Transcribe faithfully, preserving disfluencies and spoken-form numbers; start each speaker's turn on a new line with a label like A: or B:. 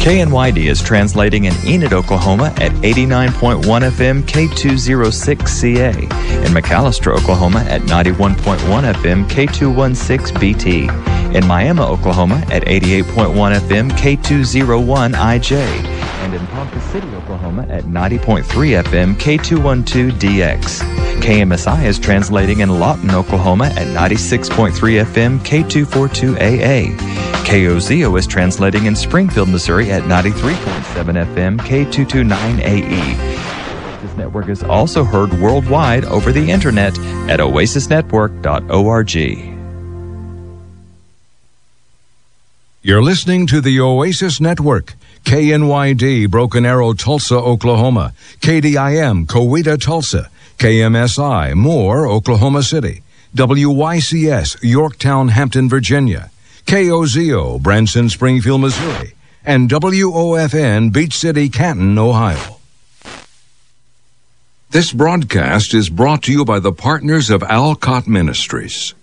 A: K N Y D is translating in Enid, Oklahoma at eighty-nine point one F M K two oh six C A, in McAllister, Oklahoma at ninety-one point one F M K two sixteen B T, in Miami, Oklahoma at eighty-eight point one F M K two oh one I J, and in Ponca City, Oklahoma at ninety point three F M K two twelve D X. K M S I is translating in Lawton, Oklahoma at ninety-six point three F M K two forty-two A A. K O Z O is translating in Springfield, Missouri at ninety-three point seven F M K two twenty-nine A E. This network is also heard worldwide over the internet at oasis network dot org.
B: You're listening to the Oasis Network. K N Y D, Broken Arrow, Tulsa, Oklahoma. K D I M, Coweta, Tulsa. K M S I, Moore, Oklahoma City. W Y C S, Yorktown, Hampton, Virginia. K O Z O, Branson, Springfield, Missouri. And W O F N, Beach City, Canton, Ohio. This broadcast is brought to you by the partners of Alcott Ministries.